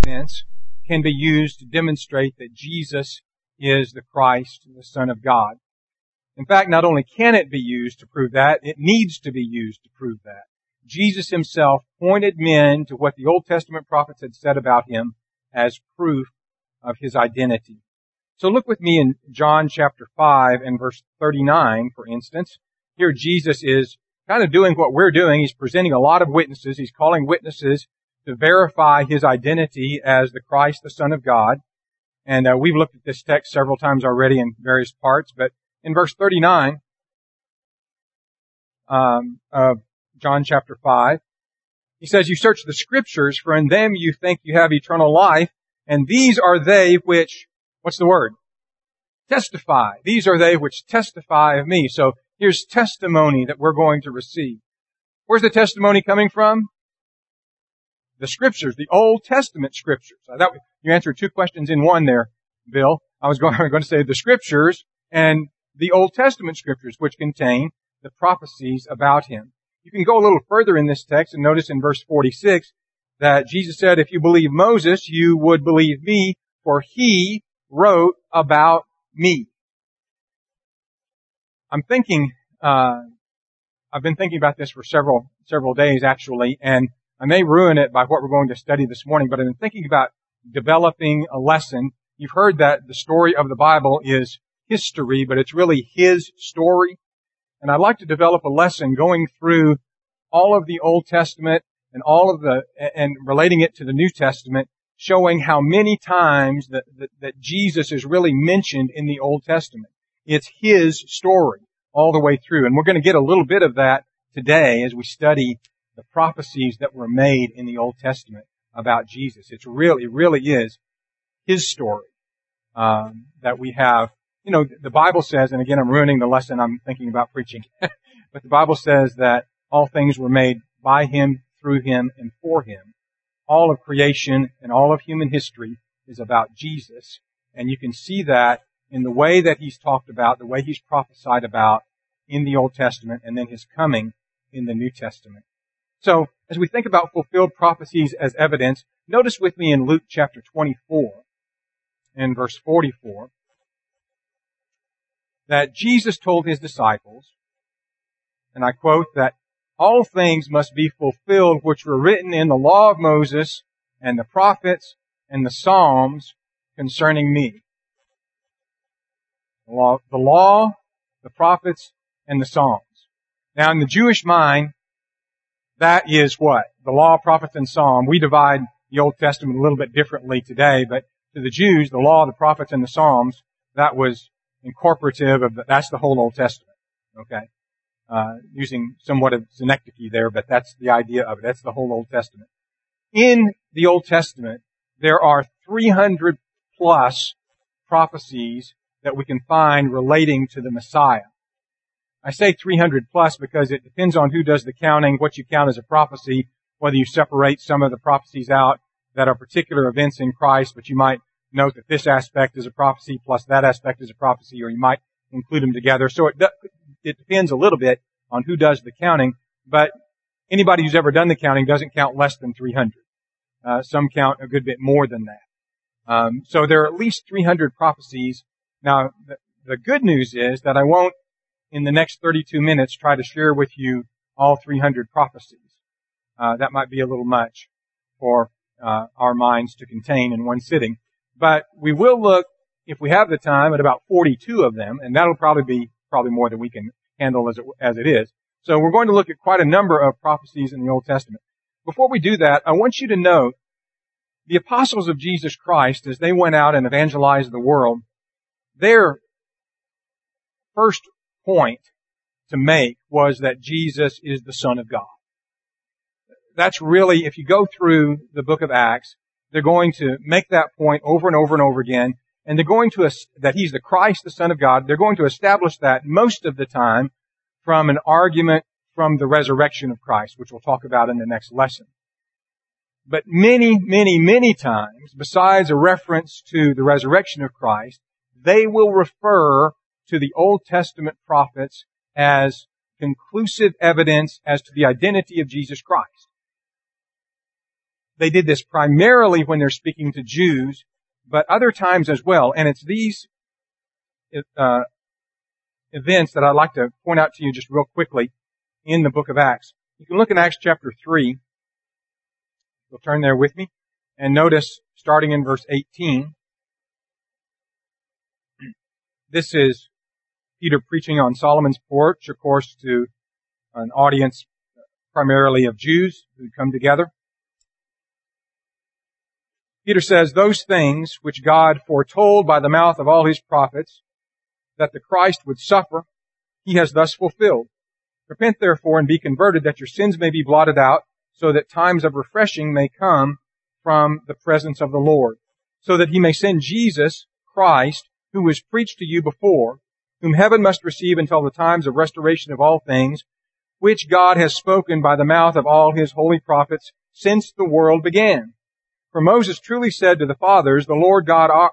evidence can be used to demonstrate that Jesus is the Christ, the Son of God. In fact, not only can it be used to prove that, it needs to be used to prove that. Jesus himself pointed men to what the Old Testament prophets had said about him as proof of his identity. So look with me in John chapter 5 and verse 39, for instance. Here Jesus is kind of doing what we're doing. He's presenting a lot of witnesses. He's calling witnesses to verify his identity as the Christ, the Son of God. And we've looked at this text several times already in various parts, but in verse 39 of John chapter 5, he says, "You search the Scriptures, for in them you think you have eternal life, and these are they which," what's the word? Testify. These are they which testify of me. So here's testimony that we're going to receive. Where's the testimony coming from? The Scriptures, the Old Testament Scriptures. You answered two questions in one there, Bill. I was going to say the Scriptures and the Old Testament Scriptures, which contain the prophecies about him. You can go a little further in this text and notice in verse 46 that Jesus said, "If you believe Moses, you would believe me, for he wrote about me." I've been thinking about this for several days actually, and I may ruin it by what we're going to study this morning, but I've been thinking about developing a lesson. You've heard that the story of the Bible is history, but it's really his story. And I'd like to develop a lesson going through all of the Old Testament and and relating it to the New Testament, showing how many times that Jesus is really mentioned in the Old Testament. It's his story all the way through. And we're going to get a little bit of that today as we study the prophecies that were made in the Old Testament about Jesus. It really is his story that we have. You know, the Bible says, and again, I'm ruining the lesson I'm thinking about preaching, but the Bible says that all things were made by him, through him, and for him. All of creation and all of human history is about Jesus. And you can see that in the way that he's talked about, the way he's prophesied about in the Old Testament, and then his coming in the New Testament. So, as we think about fulfilled prophecies as evidence, notice with me in Luke chapter 24 and verse 44, that Jesus told his disciples, and I quote, that all things must be fulfilled which were written in the law of Moses and the prophets and the Psalms concerning me. The law, the prophets, and the Psalms. Now in the Jewish mind, that is what? The law, prophets, and Psalm. We divide the Old Testament a little bit differently today, but to the Jews, the law, the prophets, and the Psalms, that was incorporative of that's the whole Old Testament. Okay? Using somewhat of synecdoche there, but that's the idea of it. That's the whole Old Testament. In the Old Testament, there are 300 plus prophecies that we can find relating to the Messiah. I say 300 plus because it depends on who does the counting, what you count as a prophecy, whether you separate some of the prophecies out that are particular events in Christ, but you might note that this aspect is a prophecy plus that aspect is a prophecy, or you might include them together. So it depends a little bit on who does the counting, but anybody who's ever done the counting doesn't count less than 300. Some count a good bit more than that. So there are at least 300 prophecies. Now, the good news is that I won't, in the next 32 minutes, try to share with you all 300 prophecies. That might be a little much for our minds to contain in one sitting. But we will look, if we have the time, at about 42 of them, and that'll probably be more than we can handle as it is. So we're going to look at quite a number of prophecies in the Old Testament. Before we do that, I want you to note the apostles of Jesus Christ, as they went out and evangelized the world, their first point to make was that Jesus is the Son of God. That's really, if you go through the book of Acts, they're going to make that point over and over and over again, and they're going to, that He's the Christ, the Son of God. They're going to establish that most of the time from an argument from the resurrection of Christ, which we'll talk about in the next lesson. But many times, besides a reference to the resurrection of Christ, they will refer to the Old Testament prophets as conclusive evidence as to the identity of Jesus Christ. they did this primarily when they're speaking to Jews, but other times as well. And it's these events that I'd like to point out to you just real quickly in the book of Acts. You can look in Acts chapter 3. You'll turn there with me. And notice, starting in verse 18, this is Peter preaching on Solomon's porch, of course, to an audience primarily of Jews who come together. Peter says, "Those things which God foretold by the mouth of all his prophets, that the Christ would suffer, he has thus fulfilled. Repent therefore and be converted, that your sins may be blotted out, so that times of refreshing may come from the presence of the Lord, so that he may send Jesus Christ, who was preached to you before, whom heaven must receive until the times of restoration of all things, which God has spoken by the mouth of all his holy prophets since the world began. For Moses truly said to the fathers, the Lord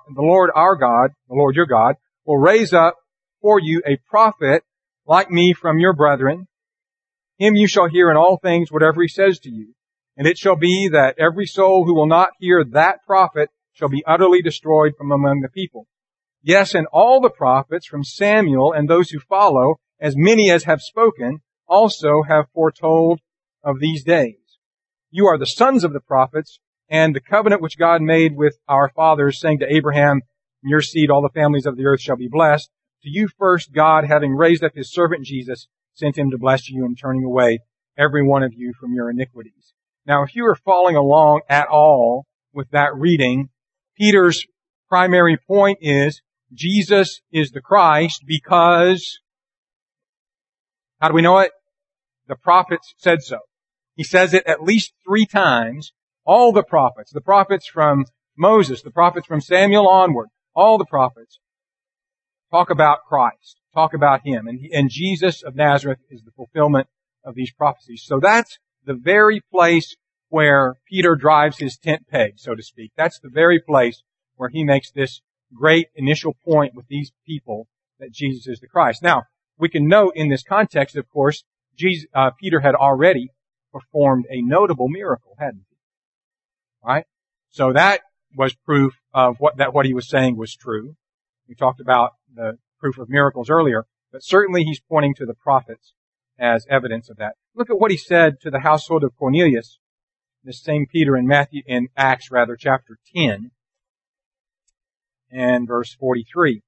your God, will raise up for you a prophet like me from your brethren. Him you shall hear in all things whatever he says to you. And it shall be that every soul who will not hear that prophet shall be utterly destroyed from among the people. Yes, and all the prophets from Samuel and those who follow, as many as have spoken, also have foretold of these days. You are the sons of the prophets, and the covenant which God made with our fathers, saying to Abraham, in your seed all the families of the earth shall be blessed. To you first God, having raised up his servant Jesus, sent him to bless you and turning away every one of you from your iniquities." Now, if you are following along at all with that reading, Peter's primary point is Jesus is the Christ because, how do we know it? The prophets said so. He says it at least 3 times. All the prophets from Moses, the prophets from Samuel onward, all the prophets talk about Christ, talk about him. And Jesus of Nazareth is the fulfillment of these prophecies. So that's the very place where Peter drives his tent peg, so to speak. That's the very place where he makes this great initial point with these people that Jesus is the Christ. Now, we can note in this context, of course, Peter had already performed a notable miracle, hadn't he? Right? So that was proof of what he was saying was true. We talked about the proof of miracles earlier, but certainly he's pointing to the prophets as evidence of that. Look at what he said to the household of Cornelius, this same Peter in Acts chapter 10 and verse 43.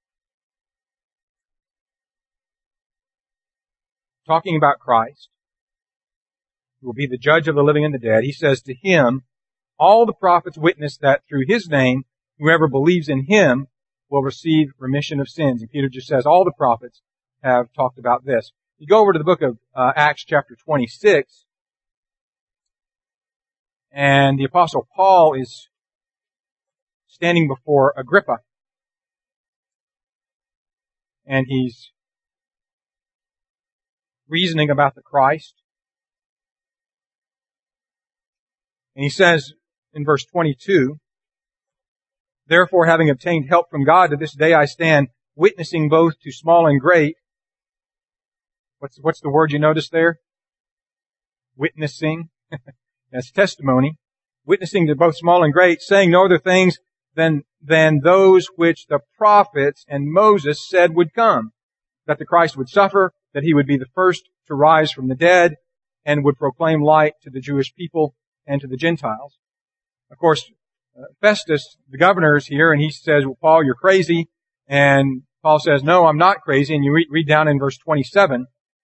Talking about Christ, who will be the judge of the living and the dead, he says, to him, all the prophets witness that through his name, whoever believes in him will receive remission of sins. And Peter just says all the prophets have talked about this. You go over to the book of Acts chapter 26, and the Apostle Paul is standing before Agrippa. And he's reasoning about the Christ. And he says in verse 22, therefore, having obtained help from God, to this day I stand witnessing both to small and great. What's the word you notice there? Witnessing. That's testimony. Witnessing to both small and great, saying no other things than those which the prophets and Moses said would come. That the Christ would suffer, that he would be the first to rise from the dead, and would proclaim light to the Jewish people and to the Gentiles. Of course, Festus, the governor, is here, and he says, well, Paul, you're crazy. And Paul says, no, I'm not crazy. And you read down in verse 27,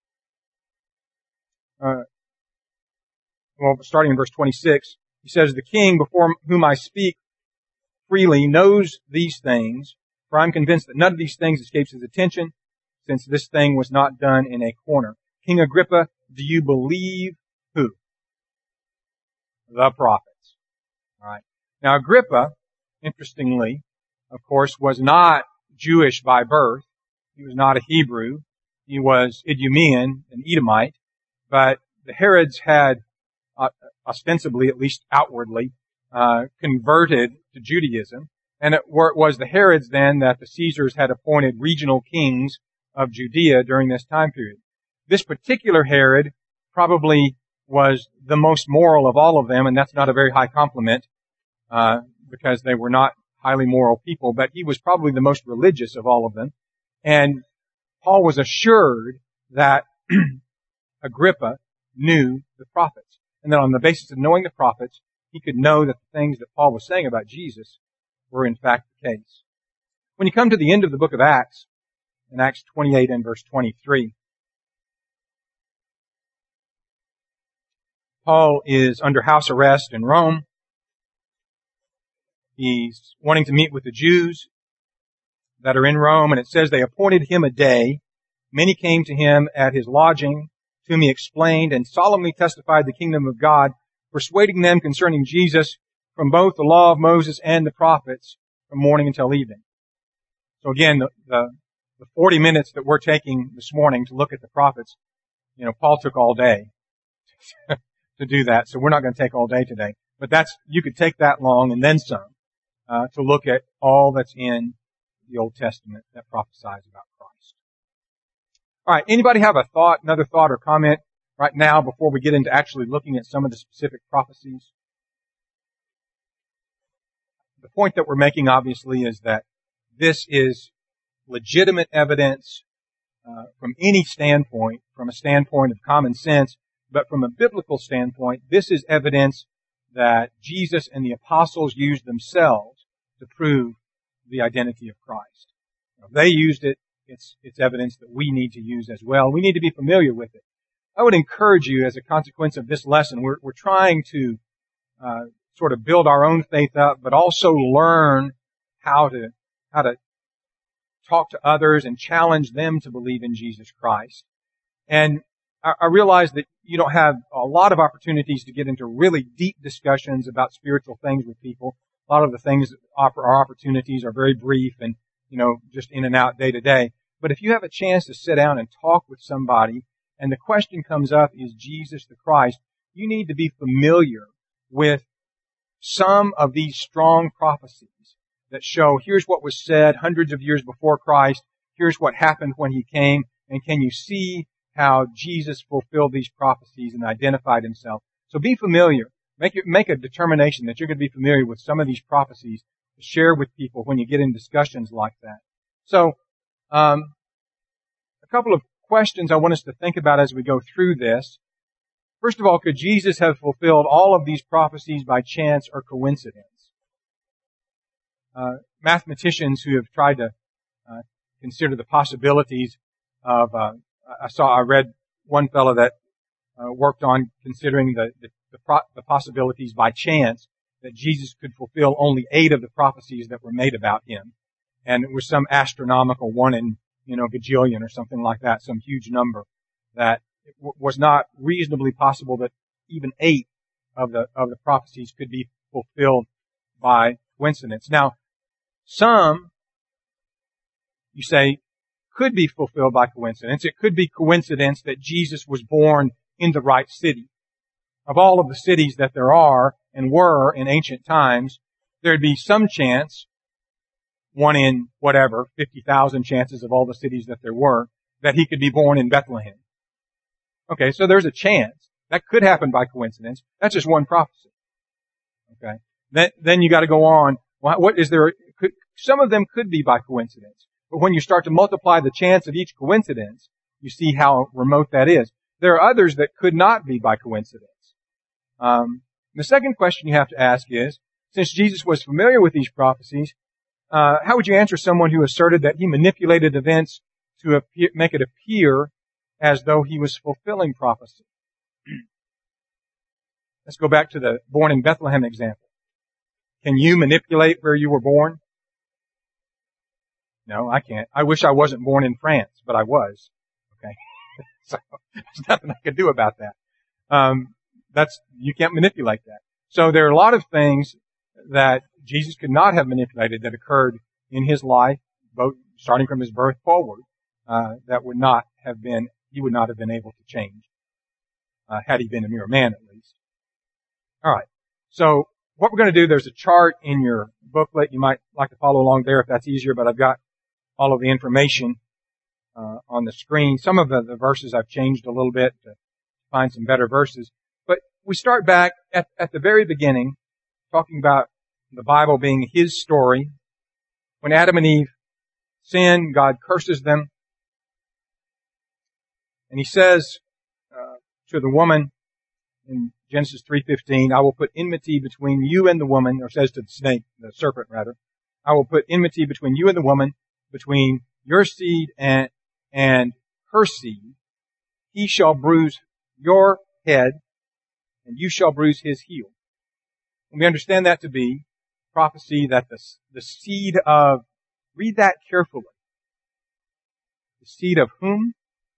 starting in verse 26, he says, the king before whom I speak freely knows these things, for I'm convinced that none of these things escapes his attention, since this thing was not done in a corner. King Agrippa, do you believe who? The prophets. All right. Now Agrippa, interestingly, of course, was not Jewish by birth. He was not a Hebrew. He was Idumean, an Edomite. But the Herods had, ostensibly, at least outwardly, converted to Judaism. And it was the Herods then that the Caesars had appointed regional kings of Judea during this time period. This particular Herod probably was the most moral of all of them, and that's not a very high compliment, because they were not highly moral people, but he was probably the most religious of all of them. And Paul was assured that Agrippa knew the prophets, and that on the basis of knowing the prophets, he could know that the things that Paul was saying about Jesus were in fact the case. When you come to the end of the book of Acts, in Acts 28 and verse 23, Paul is under house arrest in Rome. He's wanting to meet with the Jews that are in Rome, and it says they appointed him a day. Many came to him at his lodging, to whom he explained and solemnly testified the kingdom of God, persuading them concerning Jesus from both the law of Moses and the prophets from morning until evening. So again, the 40 minutes that we're taking this morning to look at the prophets, Paul took all day to do that, so we're not going to take all day today. But you could take that long and then some, to look at all that's in the Old Testament that prophesies about Christ. Alright, anybody have another thought or comment right now before we get into actually looking at some of the specific prophecies? The point that we're making, obviously, is that this is legitimate evidence from any standpoint, from a standpoint of common sense, but from a biblical standpoint, this is evidence that Jesus and the apostles used themselves to prove the identity of Christ. If they used it, it's evidence that we need to use as well. We need to be familiar with it. I would encourage you, as a consequence of this lesson, we're trying to sort of build our own faith up, but also learn how to talk to others and challenge them to believe in Jesus Christ. And I realize that you don't have a lot of opportunities to get into really deep discussions about spiritual things with people. A lot of the things that offer our opportunities are very brief and, just in and out day to day. But if you have a chance to sit down and talk with somebody, and the question comes up, is Jesus the Christ? You need to be familiar with some of these strong prophecies that show here's what was said hundreds of years before Christ, here's what happened when he came, and can you see how Jesus fulfilled these prophecies and identified himself? So be familiar. Make a determination that you're going to be familiar with some of these prophecies to share with people when you get in discussions like that. So, a couple of questions I want us to think about as we go through this. First of all, could Jesus have fulfilled all of these prophecies by chance or coincidence? Mathematicians who have tried to consider the possibilities of, I read one fellow that worked on considering the possibilities by chance that Jesus could fulfill only 8 of the prophecies that were made about him. And it was some astronomical 1 in, gajillion or something like that, some huge number that it was not reasonably possible that even 8 of the prophecies could be fulfilled by coincidence. Now, some, you say, could be fulfilled by coincidence. It could be coincidence that Jesus was born in the right city. Of all of the cities that there are and were in ancient times, there'd be some chance, 1 in 50,000 chances of all the cities that there were, that he could be born in Bethlehem. Okay, so there's a chance. That could happen by coincidence. That's just one prophecy. Okay. Then you gotta go on. What is there? Some of them could be by coincidence. But when you start to multiply the chance of each coincidence, you see how remote that is. There are others that could not be by coincidence. The second question you have to ask is, since Jesus was familiar with these prophecies, how would you answer someone who asserted that he manipulated events to make it appear as though he was fulfilling prophecy? Let's go back to the born in Bethlehem example. Can you manipulate where you were born? No, I can't. I wish I wasn't born in France, but I was. Okay. So there's nothing I could do about that. You can't manipulate that. So there are a lot of things that Jesus could not have manipulated that occurred in his life, both starting from his birth forward, that would not have been, he would not have been able to change, had he been a mere man at least. Alright. So what we're going to do, there's a chart in your booklet. You might like to follow along there if that's easier, but I've got all of the information on the screen. Some of the verses I've changed a little bit to find some better verses. we start back at the very beginning, talking about the Bible being His story. When Adam and Eve sin, God curses them. And He says to the woman in Genesis 3:15, I will put enmity between you and the woman, or says to the snake, the serpent rather, I will put enmity between you and the woman, between your seed and her seed. He shall bruise your head, and you shall bruise his heel. And we understand that to be prophecy that the seed of, read that carefully, the seed of whom?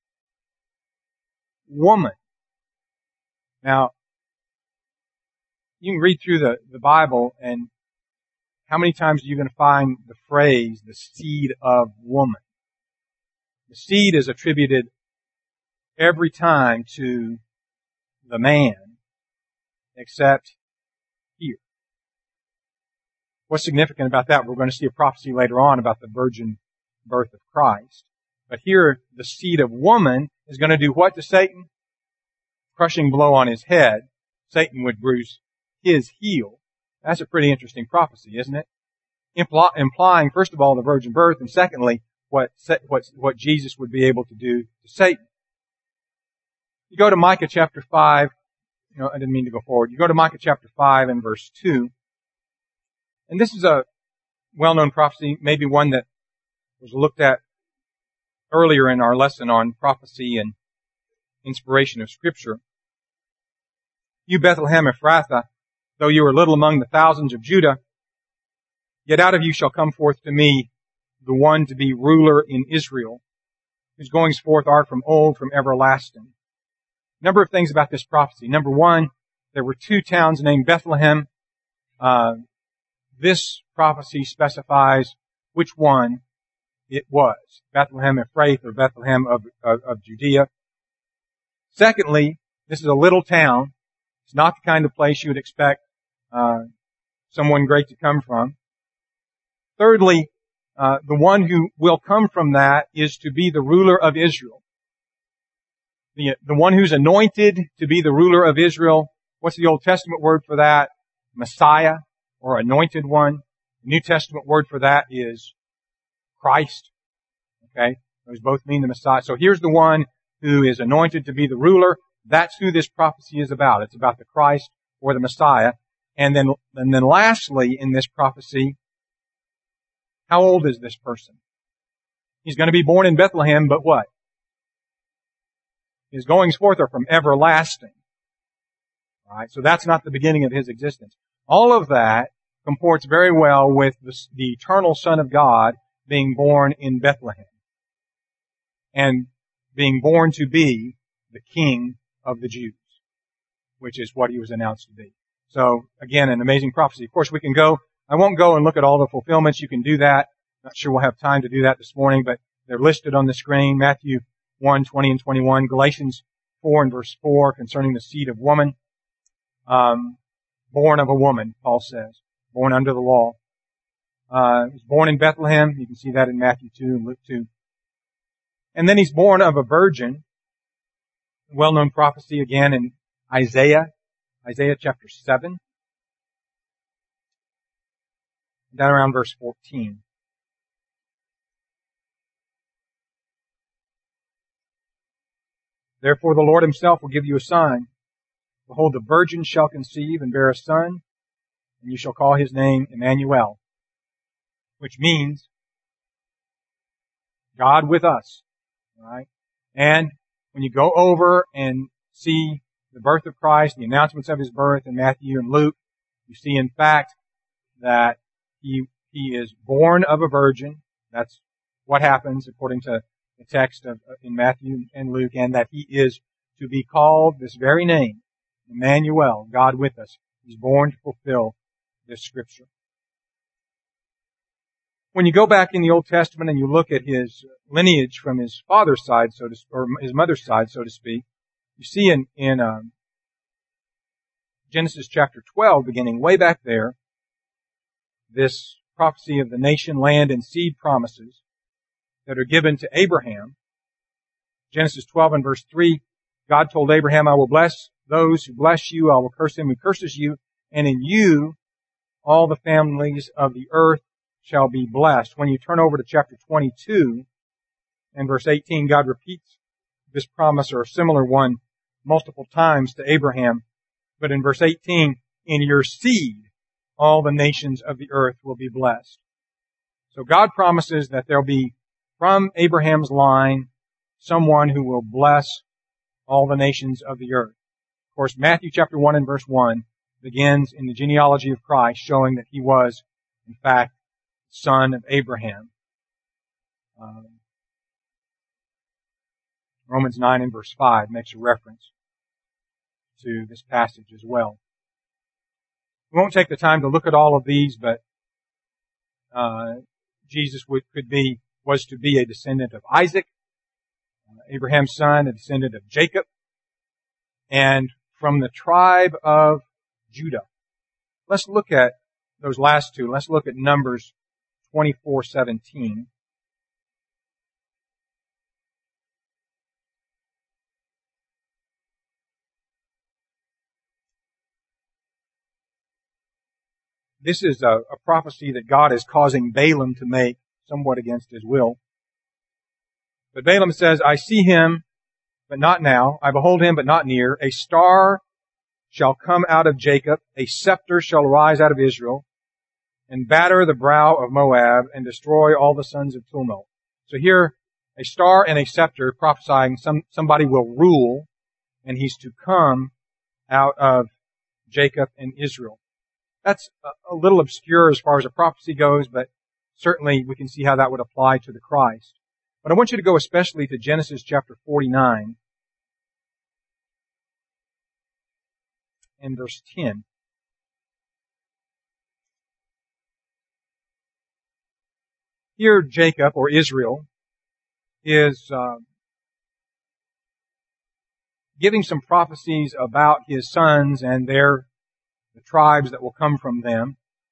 Woman. Now, you can read through the Bible, and how many times are you going to find the phrase, the seed of woman? The seed is attributed every time to the man, except here. What's significant about that? We're going to see a prophecy later on about the virgin birth of Christ. But here, the seed of woman is going to do what to Satan? Crushing blow on his head. Satan would bruise his heel. That's a pretty interesting prophecy, isn't it? Implying, first of all, the virgin birth, and secondly, what Jesus would be able to do to Satan. You go to Micah chapter 5. I didn't mean to go forward. You go to Micah chapter 5 and verse 2. And this is a well-known prophecy, maybe one that was looked at earlier in our lesson on prophecy and inspiration of Scripture. You Bethlehem Ephrathah, though you are little among the thousands of Judah, yet out of you shall come forth to me the one to be ruler in Israel, whose goings forth are from old, from everlasting. Number of things about this prophecy. Number one, there were two towns named Bethlehem. This prophecy specifies which one it was. Bethlehem Ephrath, or Bethlehem of Judea. Secondly, this is a little town. It's not the kind of place you would expect someone great to come from. Thirdly, the one who will come from that is to be the ruler of Israel. The one who's anointed to be the ruler of Israel. What's the Old Testament word for that? Messiah, or anointed one. The New Testament word for that is Christ. Okay? Those both mean the Messiah. So here's the one who is anointed to be the ruler. That's who this prophecy is about. It's about the Christ or the Messiah. And then lastly in this prophecy, how old is this person? He's going to be born in Bethlehem, but what? His goings forth are from everlasting. All right, so that's not the beginning of his existence. All of that comports very well with the eternal Son of God being born in Bethlehem and being born to be the King of the Jews, which is what he was announced to be. So, again, an amazing prophecy. Of course, I won't go and look at all the fulfillments. You can do that. Not sure we'll have time to do that this morning, but they're listed on the screen. Matthew 1, 20 and 21. Galatians 4 and verse 4 concerning the seed of woman. Born of a woman, Paul says. Born under the law. He was born in Bethlehem. You can see that in Matthew 2 and Luke 2. And then he's born of a virgin. Well-known prophecy again in Isaiah chapter 7. Down around verse 14. Therefore the Lord himself will give you a sign. Behold, the virgin shall conceive and bear a son, and you shall call his name Emmanuel, which means God with us. All right? And when you go over and see the birth of Christ, the announcements of his birth in Matthew and Luke, you see in fact that he is born of a virgin. That's what happens according to the text in Matthew and Luke, and that he is to be called this very name, Emmanuel, God with us. He's born to fulfill this scripture. When you go back in the Old Testament and you look at his lineage from his father's side, or his mother's side, so to speak, you see in Genesis chapter 12, beginning way back there, this prophecy of the nation, land, and seed promises that are given to Abraham. Genesis 12 and verse 3, God told Abraham, I will bless those who bless you, I will curse him who curses you, and in you all the families of the earth shall be blessed. When you turn over to chapter 22 and verse 18, God repeats this promise or a similar one multiple times to Abraham. But in verse 18, in your seed all the nations of the earth will be blessed. So God promises that there'll be from Abraham's line someone who will bless all the nations of the earth. Of course, Matthew chapter 1 and verse 1 begins in the genealogy of Christ, showing that he was, in fact, son of Abraham. Romans 9 and verse 5 makes a reference to this passage as well. We won't take the time to look at all of these, but Jesus was to be a descendant of Isaac, Abraham's son, a descendant of Jacob, and from the tribe of Judah. Let's look at those last two. Let's look at Numbers 24:17. This is a prophecy that God is causing Balaam to make somewhat against his will. But Balaam says, I see him, but not now. I behold him, but not near. A star shall come out of Jacob. A scepter shall rise out of Israel and batter the brow of Moab and destroy all the sons of tumult. So here, a star and a scepter prophesying somebody will rule, and he's to come out of Jacob and Israel. That's a little obscure as far as a prophecy goes, but certainly we can see how that would apply to the Christ. But I want you to go especially to Genesis chapter 49 and verse 10. Here Jacob, or Israel, is giving some prophecies about his sons and the tribes that will come from them.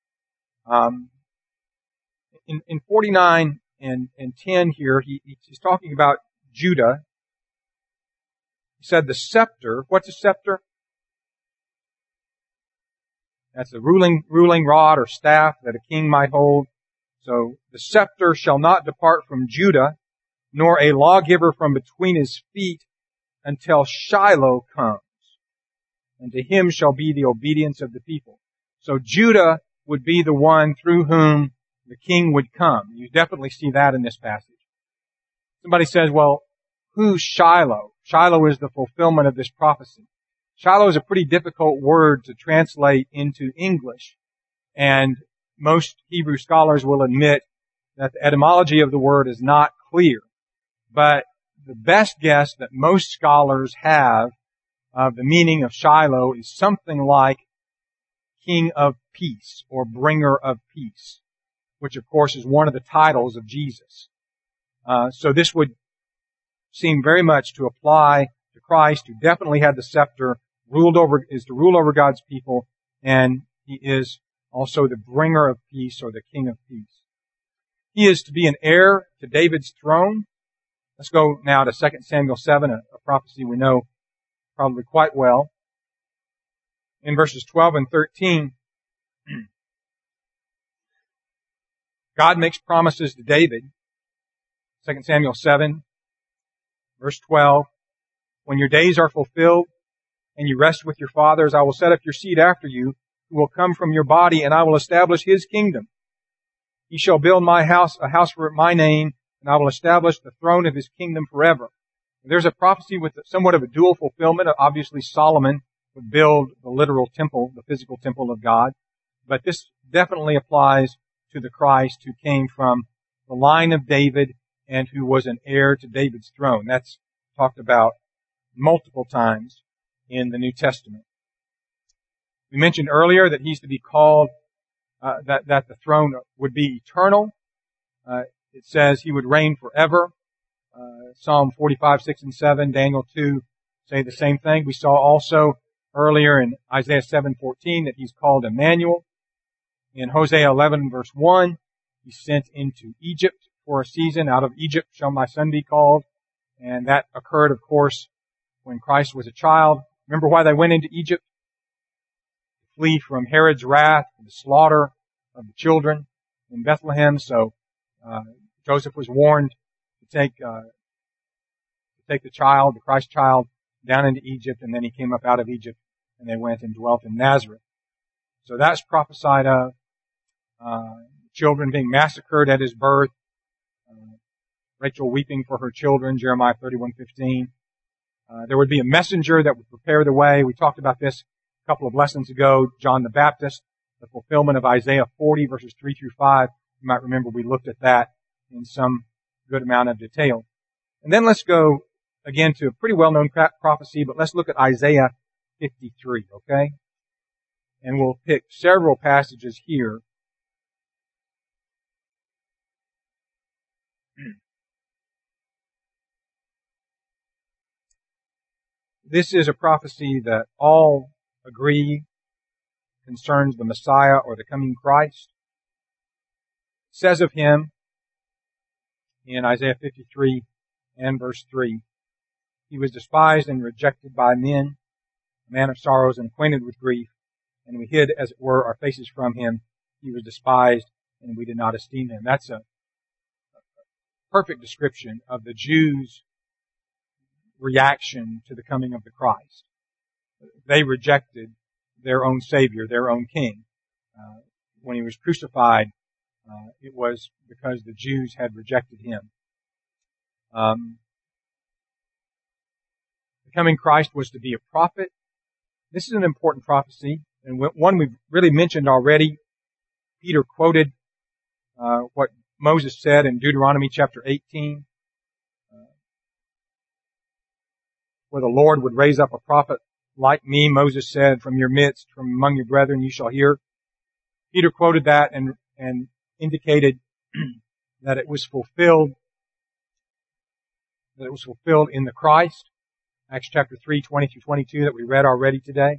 In 49 and 10 here, he's talking about Judah. He said the scepter. What's a scepter? That's a ruling rod or staff that a king might hold. So the scepter shall not depart from Judah, nor a lawgiver from between his feet until Shiloh comes. And to him shall be the obedience of the people. So Judah would be the one through whom the king would come. You definitely see that in this passage. Somebody says, well, who's Shiloh? Shiloh is the fulfillment of this prophecy. Shiloh is a pretty difficult word to translate into English. And most Hebrew scholars will admit that the etymology of the word is not clear. But the best guess that most scholars have of the meaning of Shiloh is something like King of Peace or Bringer of Peace, which of course is one of the titles of Jesus. So this would seem very much to apply to Christ, who definitely had the scepter, is to rule over God's people, and he is also the bringer of peace or the King of Peace. He is to be an heir to David's throne. Let's go now to 2 Samuel 7, a prophecy we know probably quite well. In verses 12 and 13, God makes promises to David. 2 Samuel 7, verse 12, when your days are fulfilled and you rest with your fathers, I will set up your seed after you, who will come from your body, and I will establish his kingdom. He shall build my house, a house for my name, and I will establish the throne of his kingdom forever. There's a prophecy with somewhat of a dual fulfillment. Obviously, Solomon would build the literal temple, the physical temple of God. But this definitely applies to the Christ who came from the line of David and who was an heir to David's throne. That's talked about multiple times in the New Testament. We mentioned earlier that he's to be called, that the throne would be eternal. It says he would reign forever. Psalm 45, 6, and 7, Daniel 2 say the same thing. We saw also earlier in Isaiah 7:14 that he's called Emmanuel. In Hosea 11, verse 1, he's sent into Egypt for a season. Out of Egypt shall my son be called. And that occurred, of course, when Christ was a child. Remember why they went into Egypt? To flee from Herod's wrath, the slaughter of the children in Bethlehem. So Joseph was warned to take the child, the Christ child, down into Egypt, and then he came up out of Egypt, and they went and dwelt in Nazareth. So that's prophesied of. Children being massacred at his birth. Rachel weeping for her children, Jeremiah 31:15. There would be a messenger that would prepare the way. We talked about this a couple of lessons ago, John the Baptist, the fulfillment of Isaiah 40 verses 3 through 5. You might remember we looked at that in some good amount of detail. And then let's go again to a pretty well-known prophecy, but let's look at Isaiah 53, okay? And we'll pick several passages here. This is a prophecy that all agree concerns the Messiah or the coming Christ. It says of him in Isaiah 53 and verse 3, he was despised and rejected by men, a man of sorrows and acquainted with grief, and we hid, as it were, our faces from him. He was despised, and we did not esteem him. That's a perfect description of the Jews' reaction to the coming of the Christ. They rejected their own Savior, their own King. When he was crucified, it was because the Jews had rejected him. The coming Christ was to be a prophet. This is an important prophecy, and one we've really mentioned already. Peter quoted what Moses said in Deuteronomy chapter 18, where the Lord would raise up a prophet like me, Moses said, from your midst, from among your brethren you shall hear. Peter quoted that and indicated that it was fulfilled in the Christ. Acts chapter 3, 20 through 22 that we read already today.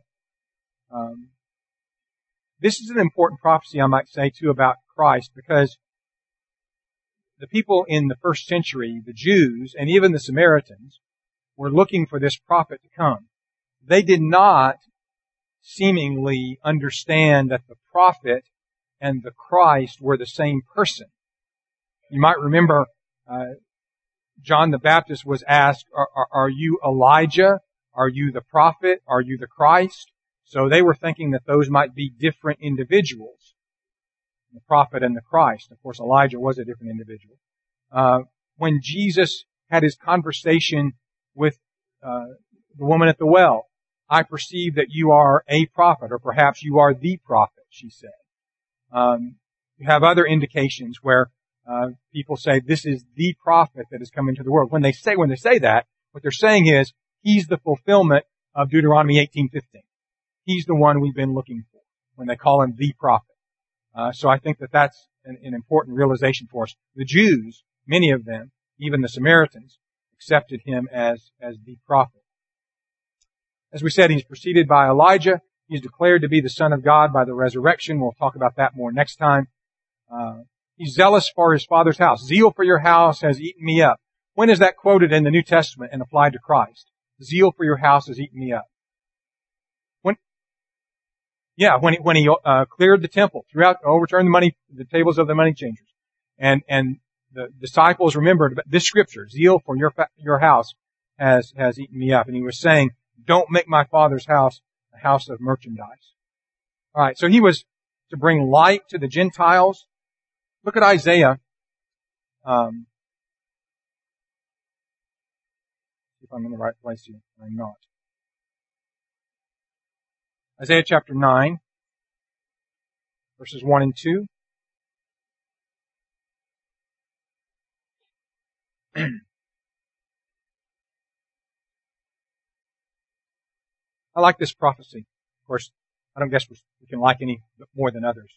This is an important prophecy, I might say, too, about Christ, because the people in the first century, the Jews, and even the Samaritans, were looking for this prophet to come. They did not seemingly understand that the prophet and the Christ were the same person. You might remember John the Baptist was asked, are you Elijah? Are you the prophet? Are you the Christ? So they were thinking that those might be different individuals, the prophet and the Christ. Of course, Elijah was a different individual. When Jesus had his conversation with the woman at the well, I perceive that you are a prophet, or perhaps you are the prophet, she said. You have other indications where people say this is the prophet that has come into the world. When they say that, what they're saying is he's the fulfillment of Deuteronomy 18:15. He's the one we've been looking for when they call him the prophet. So I think that that's an important realization for us. The Jews, many of them, even the Samaritans, accepted him as the prophet. As we said, he's preceded by Elijah. He's declared to be the Son of God by the resurrection. We'll talk about that more next time. He's zealous for his Father's house. Zeal for your house has eaten me up. When is that quoted in the New Testament and applied to Christ? Zeal for your house has eaten me up. When he cleared the temple, overturned the tables of the money changers, and the disciples remembered this scripture: zeal for your house has eaten me up. And he was saying, "Don't make my Father's house a house of merchandise." All right, so he was to bring light to the Gentiles. Look at Isaiah. If I'm in the right place here, I'm not. Isaiah chapter 9, verses 1 and 2. I like this prophecy. Of course, I don't guess we can like any more than others.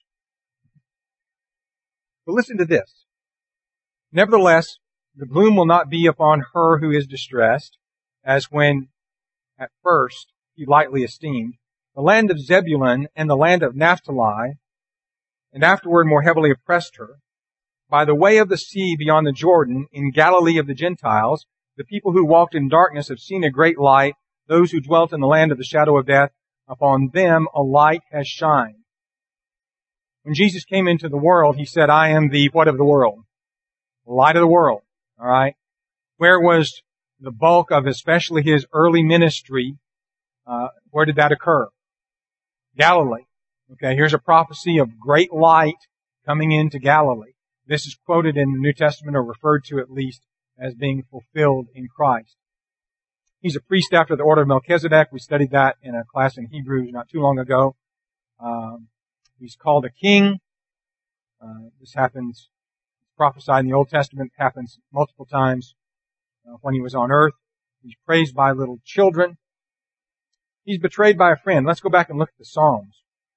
But listen to this. Nevertheless, the gloom will not be upon her who is distressed, as when at first he lightly esteemed the land of Zebulun and the land of Naphtali, and afterward more heavily oppressed her. By the way of the sea beyond the Jordan, in Galilee of the Gentiles, the people who walked in darkness have seen a great light. those who dwelt in the land of the shadow of death, upon them a light has shined. When Jesus came into the world, He said, I am the what of the world? The light of the world. All right? Where was the bulk of especially His early ministry? Where did that occur? Galilee. Okay, here's a prophecy of great light coming into Galilee. This is quoted in the New Testament, or referred to at least, as being fulfilled in Christ. He's a priest after the order of Melchizedek. We studied that in a class in Hebrews not too long ago. He's called a king. This happens, prophesied in the Old Testament, happens multiple times when He was on earth. He's praised by little children. He's betrayed by a friend. Let's go back and look at the Psalms.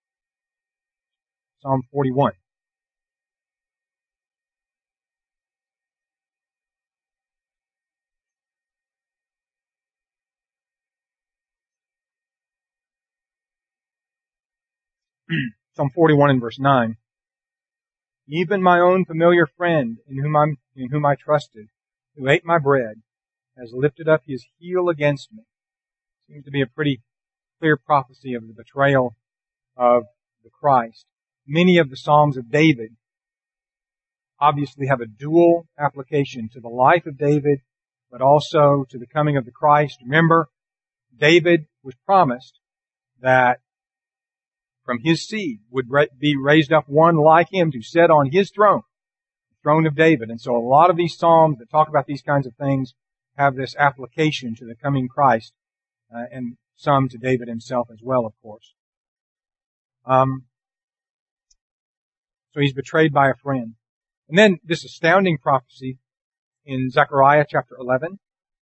Psalm 41. Psalm 41 and verse 9. Even my own familiar friend, in whom I trusted, who ate my bread, has lifted up his heel against me. Seems to be a pretty clear prophecy of the betrayal of the Christ. Many of the Psalms of David obviously have a dual application to the life of David, but also to the coming of the Christ. Remember, David was promised that from his seed would be raised up one like him to sit on his throne, the throne of David. And so a lot of these Psalms that talk about these kinds of things have this application to the coming Christ, and some to David himself as well, of course. So he's betrayed by a friend. And then this astounding prophecy in Zechariah chapter 11,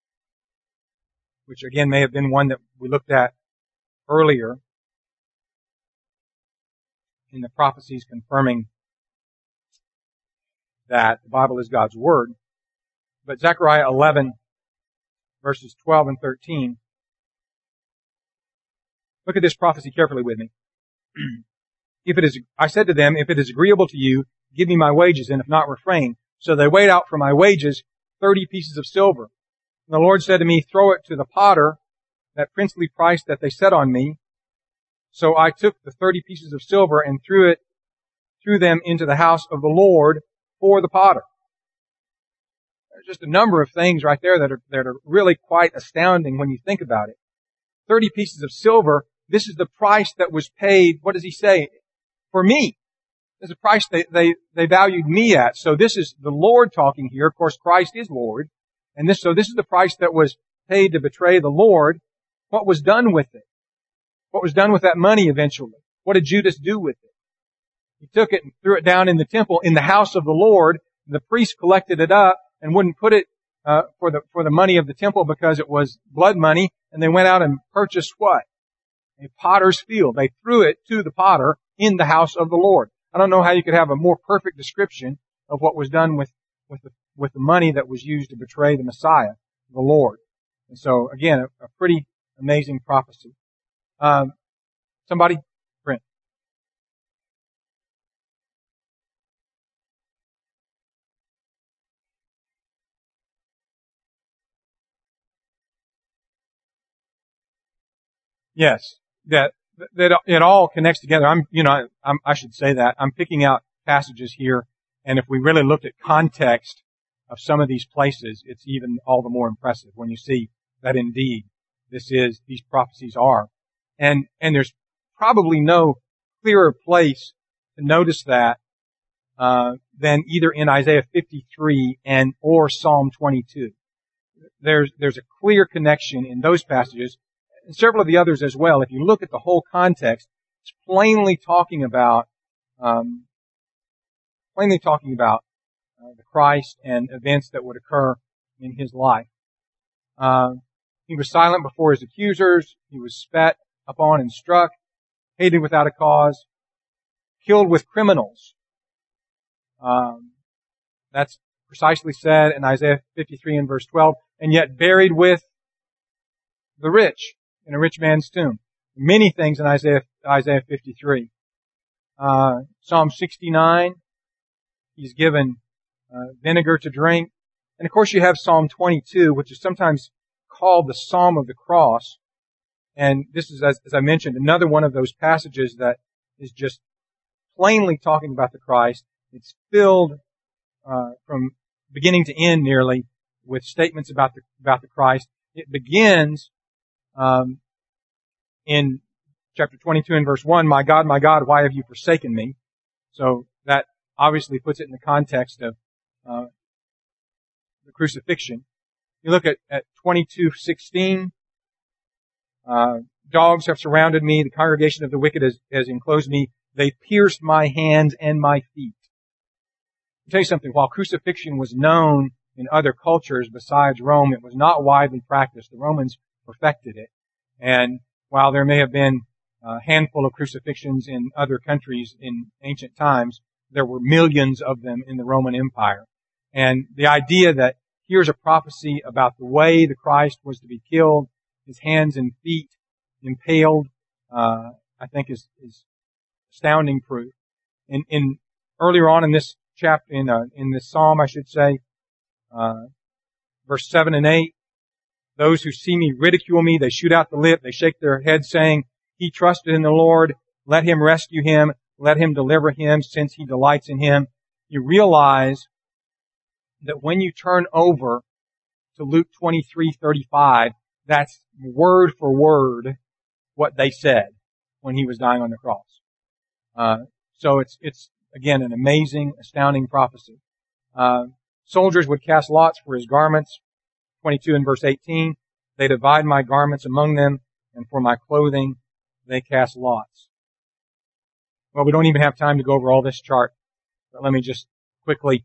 which again may have been one that we looked at earlier in the prophecies confirming that the Bible is God's Word. But Zechariah 11, verses 12 and 13, look at this prophecy carefully with me. I said to them, if it is agreeable to you, give me my wages, and if not, refrain. So they weighed out for my wages 30 pieces of silver. And the Lord said to me, throw it to the potter, that princely price that they set on me. So I took the 30 pieces of silver and threw them into the house of the Lord for the potter. There's just a number of things right there that are really quite astounding when you think about it. 30 pieces of silver, this is the price that was paid, what does he say? For me. This is the price they valued me at. So this is the Lord talking here. Of course, Christ is Lord. And this is the price that was paid to betray the Lord. What was done with it? What was done with that money eventually? What did Judas do with it? He took it and threw it down in the temple, in the house of the Lord. The priest collected it up and wouldn't put it for the money of the temple because it was blood money. And they went out and purchased what? A potter's field. They threw it to the potter in the house of the Lord. I don't know how you could have a more perfect description of what was done with the money that was used to betray the Messiah, the Lord. And so again, a pretty amazing prophecy. Somebody? Brent. Yes. That it all connects together. I should say that. I'm picking out passages here, and if we really looked at context of some of these places, it's even all the more impressive when you see that indeed these prophecies are. And there's probably no clearer place to notice that than either in Isaiah 53 or Psalm 22. There's a clear connection in those passages, and several of the others as well. If you look at the whole context, it's plainly talking about the Christ and events that would occur in His life. He was silent before His accusers. He was spat upon and struck, hated without a cause, killed with criminals. That's precisely said in Isaiah 53 and verse 12, and yet buried with the rich in a rich man's tomb. Many things in Isaiah 53. Psalm 69, he's given vinegar to drink. And of course you have Psalm 22, which is sometimes called the Psalm of the Cross. And this is, as I mentioned, another one of those passages that is just plainly talking about the Christ. It's filled from beginning to end nearly with statements about the Christ. It begins in chapter 22 and verse 1, my God, why have you forsaken me? So that obviously puts it in the context of the crucifixion. You look at 22:16. Dogs have surrounded me. The congregation of the wicked has enclosed me. They pierced my hands and my feet. I'll tell you something. While crucifixion was known in other cultures besides Rome, it was not widely practiced. The Romans perfected it. And while there may have been a handful of crucifixions in other countries in ancient times, there were millions of them in the Roman Empire. And the idea that here's a prophecy about the way the Christ was to be killed, his hands and feet impaled, I think is astounding proof. In earlier on in this chapter, in this psalm, I should say, verse 7 and 8, those who see me ridicule me, they shoot out the lip, they shake their head saying, he trusted in the Lord, let him rescue him, let him deliver him, since he delights in him. You realize that when you turn over to Luke 23:35, that's word for word what they said when he was dying on the cross. So it's again an amazing, astounding prophecy. Soldiers would cast lots for his garments. 22 and verse 18, they divide my garments among them, and for my clothing they cast lots. Well, we don't even have time to go over all this chart, but let me just quickly,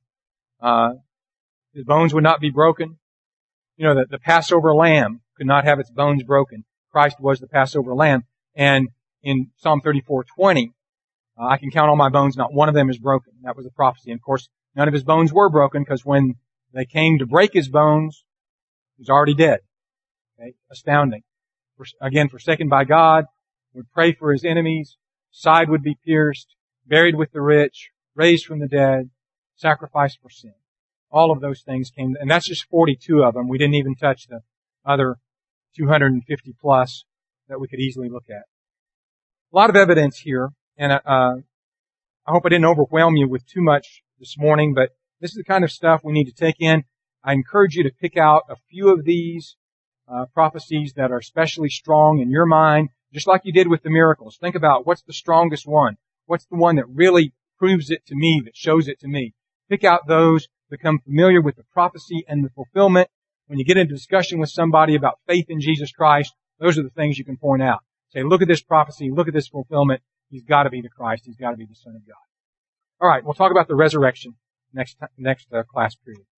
his bones would not be broken. You know, the Passover lamb could not have its bones broken. Christ was the Passover lamb. And in Psalm 34:20, I can count all my bones, not one of them is broken. That was a prophecy. And of course, none of his bones were broken, because when they came to break his bones, he was already dead. Okay? Astounding. Again, forsaken by God, would pray for his enemies, side would be pierced, buried with the rich, raised from the dead, sacrificed for sin. All of those things came, and that's just 42 of them. We didn't even touch the other 250 plus that we could easily look at. A lot of evidence here, and I hope I didn't overwhelm you with too much this morning, but this is the kind of stuff we need to take in. I encourage you to pick out a few of these prophecies that are especially strong in your mind, just like you did with the miracles. Think about what's the strongest one. What's the one that really proves it to me, that shows it to me. Pick out those, become familiar with the prophecy and the fulfillment. When you get into discussion with somebody about faith in Jesus Christ, those are the things you can point out. Say, look at this prophecy, look at this fulfillment. He's got to be the Christ. He's got to be the Son of God. All right, we'll talk about the resurrection next class period.